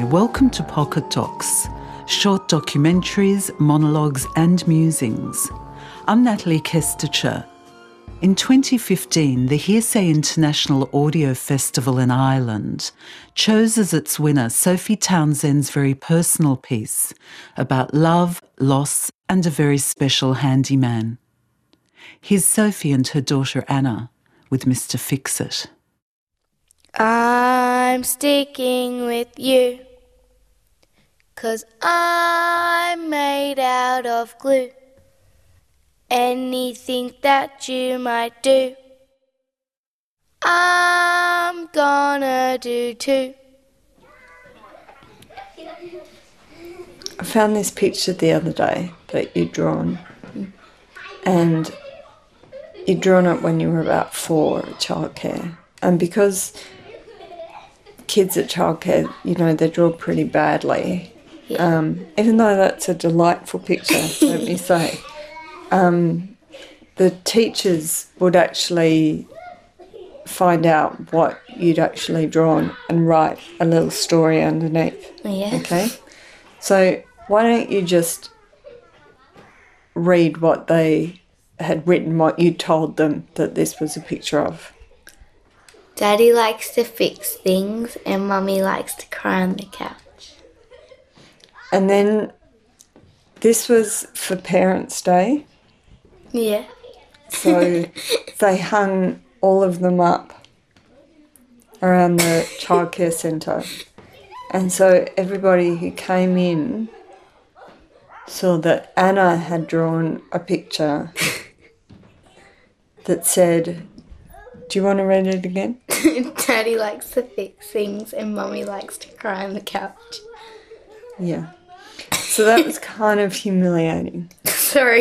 welcome to Pocket Docs, short documentaries, monologues and musings. I'm Natalie Kestecher. In 2015, the Hearsay International Audio Festival in Ireland chose as its winner Sophie Townsend's very personal piece about love, loss and a very special handyman. Here's Sophie and her daughter Anna with Mr. Fix-It. I'm sticking with you 'cause I'm made out of glue. Anything that you might do, I'm gonna do too. I found this picture the other day that you'd drawn, and you'd drawn it when you were about 4 at childcare. And because kids at childcare, they draw pretty badly, even though that's a delightful picture, let me say. The teachers would actually find out what you'd actually drawn and write a little story underneath. Yeah. Okay? So why don't you just read what they had written, what you told them that this was a picture of? Daddy likes to fix things and Mummy likes to cry on the couch. And then this was for Parents' Day. Yeah. So they hung all of them up around the childcare centre. And so everybody who came in saw that Anna had drawn a picture that said, do you want to read it again? Daddy likes to fix things and Mummy likes to cry on the couch. Yeah. So that was kind of humiliating. Sorry.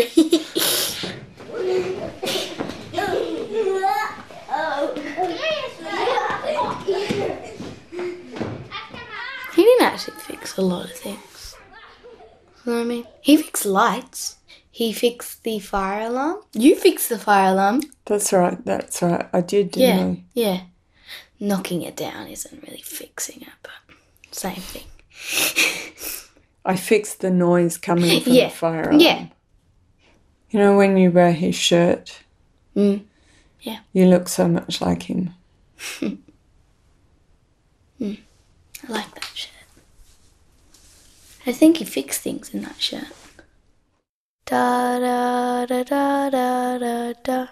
He didn't actually fix a lot of things. You know what I mean? He fixed lights. He fixed the fire alarm. You fixed the fire alarm. That's right. I did, didn't I? Yeah. Knocking it down isn't really fixing it, but same thing. I fixed the noise coming from the fire alarm. Yeah. You know when you wear his shirt? Yeah. You look so much like him. I like that shirt. I think he fixed things in that shirt. Da da da da da da da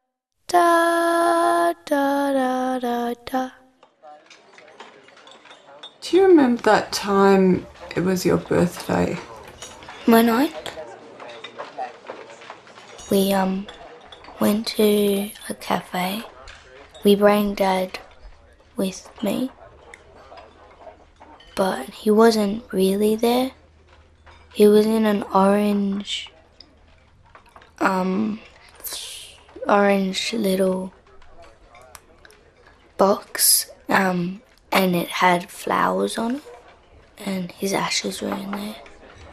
da da da da. Do you remember that time it was your birthday? My night. We went to a cafe. We brought Dad with me, but he wasn't really there. He was in an orange little box, and it had flowers on it, and his ashes were in there.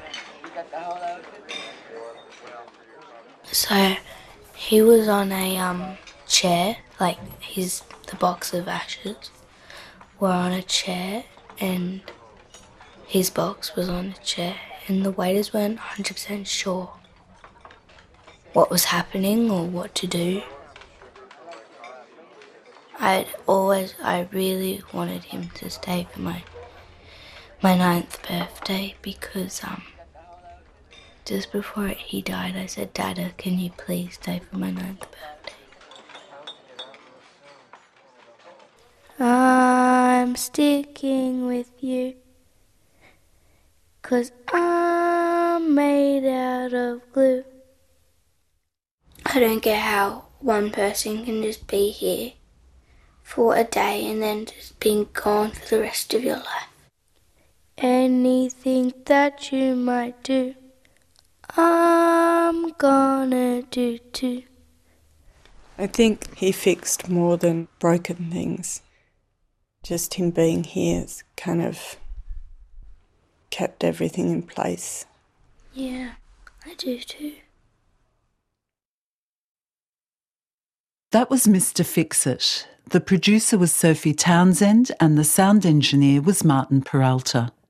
So he was on a chair, like the box of ashes were on a chair, and his box was on a chair, and the waiters weren't 100% sure what was happening or what to do. I really wanted him to stay for my 9th birthday because just before he died I said, Dada, can you please stay for my 9th birthday? I'm sticking with you 'cause I'm made out of glue. I don't get how one person can just be here for a day and then just be gone for the rest of your life. Anything that you might do, I'm gonna do too. I think he fixed more than broken things. Just him being here has kind of kept everything in place. Yeah, I do too. That was Mr. Fix-It. The producer was Sophie Townsend and the sound engineer was Martin Peralta.